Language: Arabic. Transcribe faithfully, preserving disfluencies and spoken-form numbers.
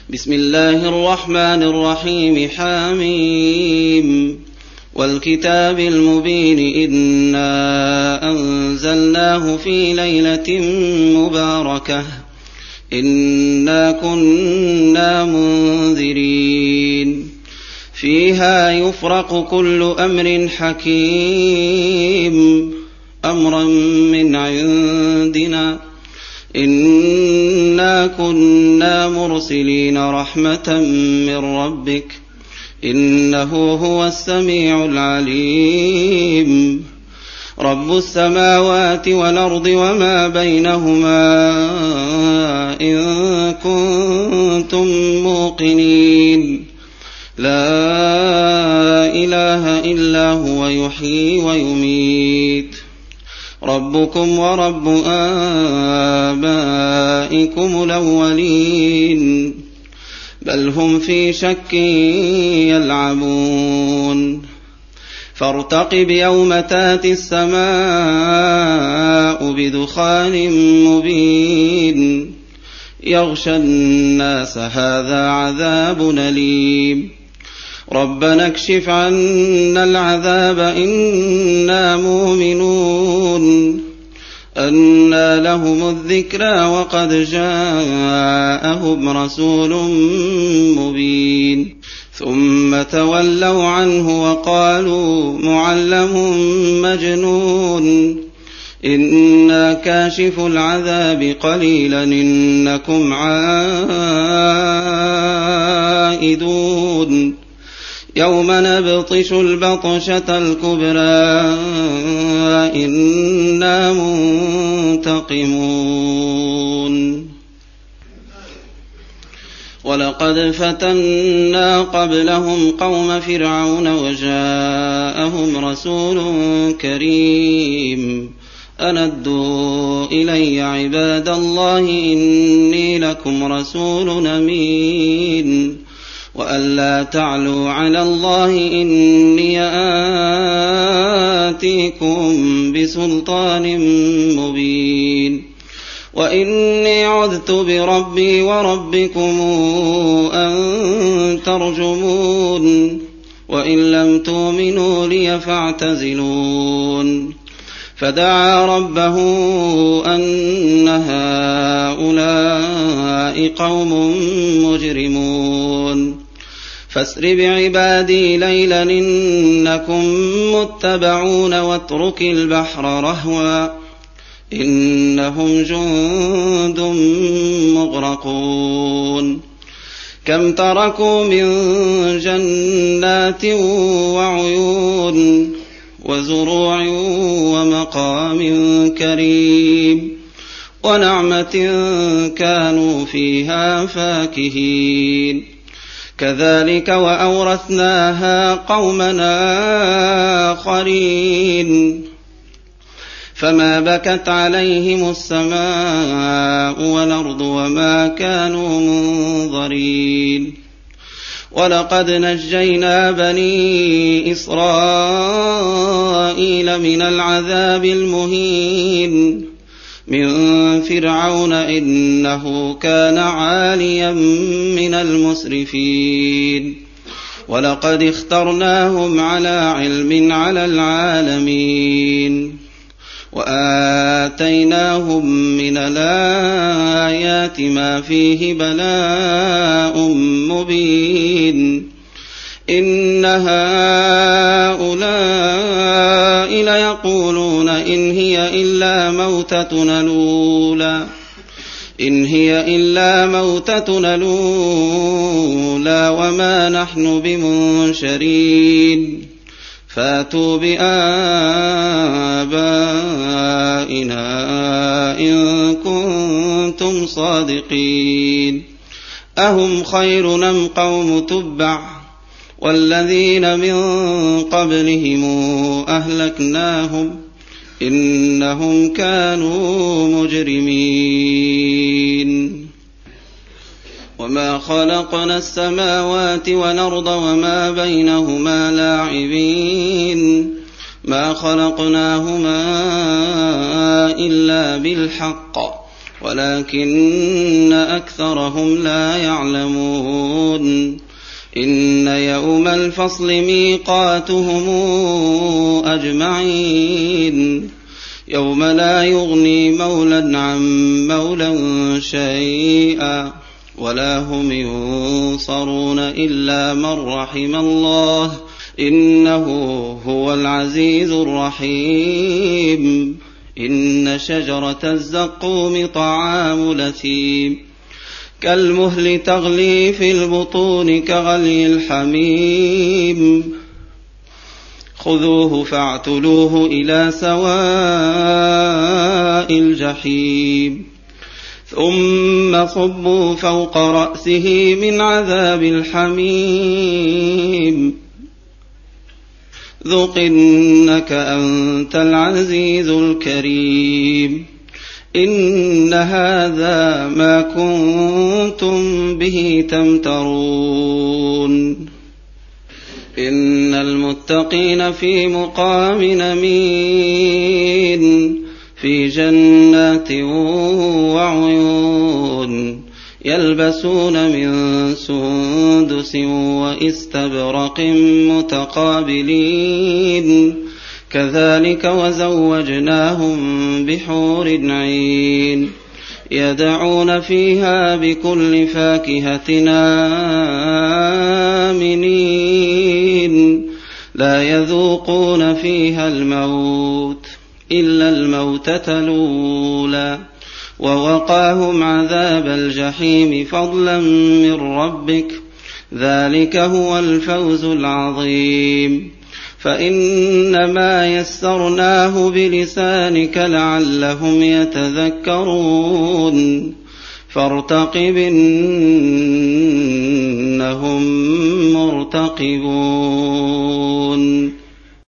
بسم الله الرحمن الرحيم حميم والكتاب المبين إنا أنزلناه في ليلة مباركة إنا كنا منذرين فيها يفرق كل أمر حكيم أمرا من عندنا إنا كنا مرسلين رحمة من ربك إنه هو السميع العليم رب السماوات والأرض وما بينهما إن كنتم موقنين لا إله إلا هو يحيي ويميت ربكم ورب آبائكم الأولين بل هم في شك يلعبون فارتقب يوم تاتي السماء بدخان مبين يغشى الناس هذا عذاب أليم ربنا اكشف عنا العذاب إنا مؤمنون أنى لهم الذكرى وقد جاءهم رسول مبين ثم تولوا عنه وقالوا معلم مجنون إنا كاشف العذاب قليلا إنكم عائدون يوم نبطش البطشة الكبرى إنا منتقمون ولقد فتنا قبلهم قوم فرعون وجاءهم رسول كريم أن أدوا إلي عباد الله إني لكم رسول أمين وأن لا تعلوا على الله إني آتيكم بسلطان مبين وإني عذت بربي وربكم أن ترجمون وإن لم تؤمنوا لي فاعتزلون فدعا ربه أن هؤلاء قوم مجرمون فاسر بعبادي ليلا إنكم متبعون واترك البحر رهوا إنهم جند مغرقون كم تركوا من جنات وعيون وزروع ومقام كريم ونعمة كانوا فيها فاكهين كذلك وأورثناها قومنا آخرين فما بكت عليهم السماء والأرض وما كانوا منظرين ولقد نجينا بني إسرائيل من العذاب المهين من فرعون إنه كان عاليا من المسرفين ولقد اخترناهم على علم على العالمين وآتيناهم من الآيات ما فيه بلاء مبين إن هؤلاء ليقولون إن هي إلا موتتنا الأولى إن هي إلا موتتنا الأولى وما نحن بمنشرين فاتوا بآبائنا إن كنتم صادقين أهم خير أم قوم تبع والذين من قبلهم أهلكناهم إنهم كانوا مجرمين وما خلقنا السماوات والأرض وما بينهما لاعبين ما خلقناهما إلا بالحق ولكن أكثرهم لا يعلمون إن يوم الفصل ميقاتهم أجمعين يوم لا يغني مولى عن مولى شيئا ولا هم ينصرون إلا من رحم الله إنه هو العزيز الرحيم إن شجرة الزقوم طعام الأثيم كالمهل تغلي في البطون كغلي الحميم خذوه فاعتلوه إلى سواء الجحيم ثم صبوا فوق رأسه من عذاب الحميم ذق إنك أنت العزيز الكريم إن هذا ما كنتم به تمترون إن المتقين في مقام أمين في جنات وعيون يلبسون من سندس وإستبرق متقابلين كذلك وزوجناهم بحور عين يدعون فيها بكل فاكهة آمنين لا يذوقون فيها الموت إلا الموتة الأولى ووقاهم عذاب الجحيم فضلا من ربك ذلك هو الفوز العظيم فإنما يسرناه بلسانك لعلهم يتذكرون فارتقب إنهم مرتقبون